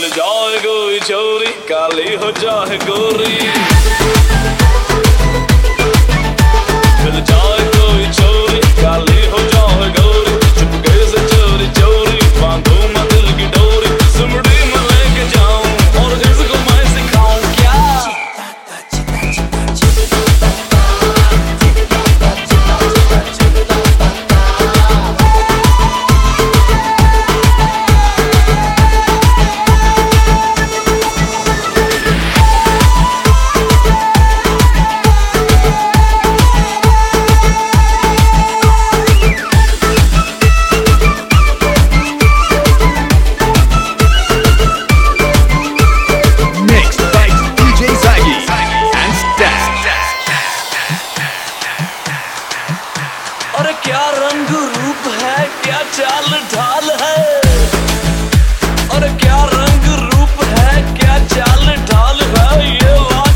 जाए कोई चोरी काली हो जाए गोरी, मिल जाए कोई चोरी काली हो जाए गोरी, चुपके से चोरी चोरी बांधू मैं दिल की डोरी, सुमड़ी में लेके जाऊं और इसको मैं सिखाऊं क्या। अरे क्या रंग रूप है, क्या चाल ढाल है, अरे क्या रंग रूप है, क्या चाल ढाल है, ये